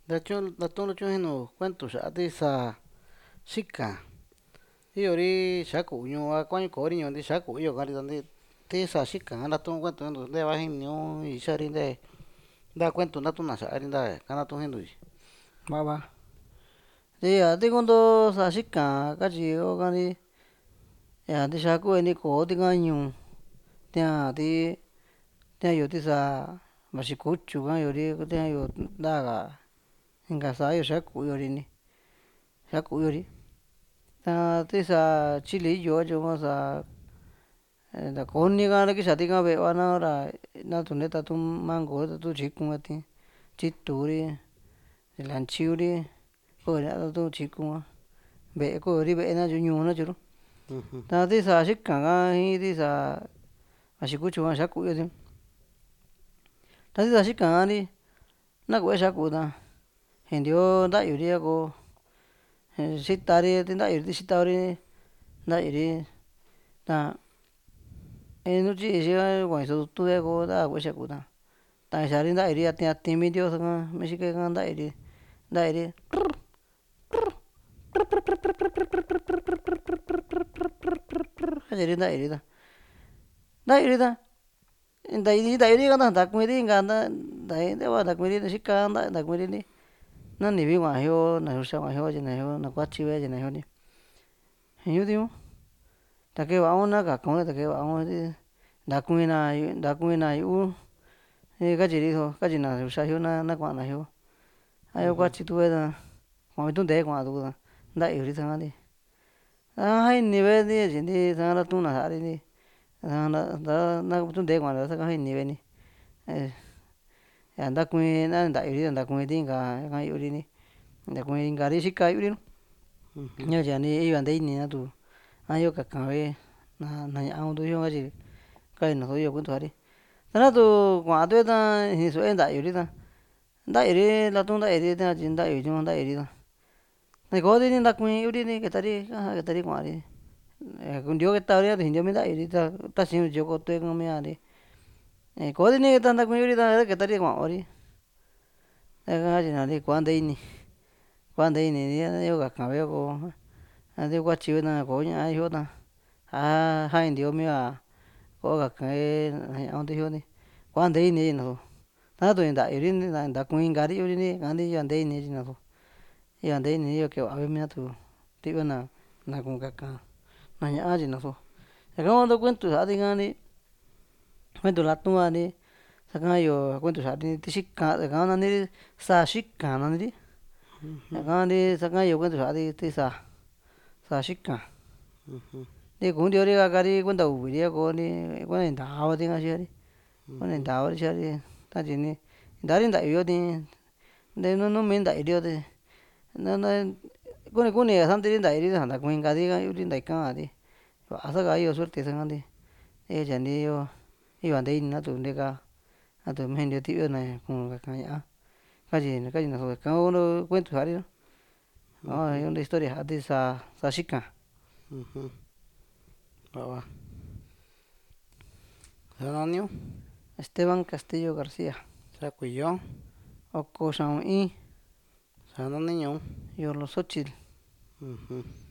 Latún lo chún hinu cuento xa ti sa xika iyo ri xaku ñu a kuañu kori ñu ndi xaku iyo kari donde ti sa xika latún cuento hinu nde va jiniu ixari nde nda cuento natún na xari nda kanatún hinu va ti a ti kunto sa xika katyi yo kari ña ndixa kueni koo ti ka ñuu tiaa ti tiayo ti sa vaxi kutyu ka'yo ri tiayo nta ka inka sa'yo xakuyo ri ni xakuyo ri ta ti sa tyili iyo katyi sa nta koni ka kixa tika ve'e va na hora natu'n nte tatun mango tatun tyikun ati tyitu ri tilantyiu ri ko'o ña tatun tyikun a ve'e ko'yo ri ve'e nakatyo ñuu nakatyo ru ta ti sa xika ka jin ti sa vaxi kutyu ka xakuyo ti ta ti sa xika ka ri na ku'e xaku ta ni ntiu nta'yu ri a ko xitari ti nta'yu ti xitao ri nta'yu ri ta nu tyi xi kua'n iso tutu ko nta ku'e xaku ta ta'an ni xari nta'yu ri yatin yatin mi ntioso ka mexike ka nta'yu ri katyi ri nta'yu ri ta nta'yu ri ta ntakuin ri inka nte va ntakuin ri xika ntakuin ri nti nani vii kua'an jio na xuxa kua'an jio katyi na jio na kuatyi ve katyi na jio ni ñuu tiun take va'a un na kakao take va'a un ntakuin na yu'u katyi ri so katyi na xuxa jio na kua'an na jio a yo kuatyi tuve ta kua'an vituntee kua'an tuku ta nta'yu ri ta'an ti a jaini ve tyi nti ta'an latun na sa'a ri na vituntee kua'an ra saka jini ve'e ni ña ntakuin na nta'yu ri ntakuin ti inka ña'ka yu'u ri ni ntakuin inka ri xika yu'u ri nu ña tyi iyo nte ini na tu a yo kaka vee na ña'a kuntu yo katyi ka'yu nasu iyo kuento'a ri ta natu kua'an tu'e ta ni su'e nta'yu ri ta nta'yu ri latun nta'yu ri tyi nta'yu tyo nta'yu ri ta ni koo ti ntakuin yu'u ri ni keta ri aja keta ri kua'an ri ntiu ketao ri a tu jintiu mi nta'yu ri ta taxin yu tyi koto'e ka mia ri koo ti ni keta ntakuin yu'u ri ta keta ri kua'o ri aka katyi na ri ko'a nte ini ri a yo kaka veo ko a ti kuatyi ve koña ijio ta a jaintiu mia koo kakae na ña'a kuntu jio ni ko'a nte ini katyi nasu tatu ni nta'yu ri ntakuin inka ri yu'u ri ka'n ri yo'a nte ini katyi nasu yo'a nte ini yo kee va'a ve mia tu ti'vi na ku'un kaka na ña'a katyi nasu ñaka kuntu kuentu sa'a ti ka ri kuentu latun a ri sa'ka kuentu xa'a ri ti xika ñaka nani ri sáa xika nani ri ñaka ri sa'ka iyo kuentu xa'a ri ti sáa xika ti kuntiu ri kaka ri kuenta uvi ri a koo ri kuenta ni ntaa va ti'ka xia ri kuenta ni ntaa va ri xia ri tatyi ni ntaa ri nta'yu yo ti nte numi nta'yu ri yo ti kuni kuni ka santi ri nta'yu ri ta ntakuin inka ri ka yu'u ri nta ika a ti va'a saka iyo suerte sa'ka ti katyi nti yo'a nte ini natu nteka natu mintiu ti'vi na ku'un kaka ña'a katyi nasu ñaka kuntu kuentu sa'a ri yo nte historia sa'a ti sáa xika va'a ña naniu Esteban Castillo Garcia sa kuiyo oko xa'un in sa nani ñuu yolo Xochitl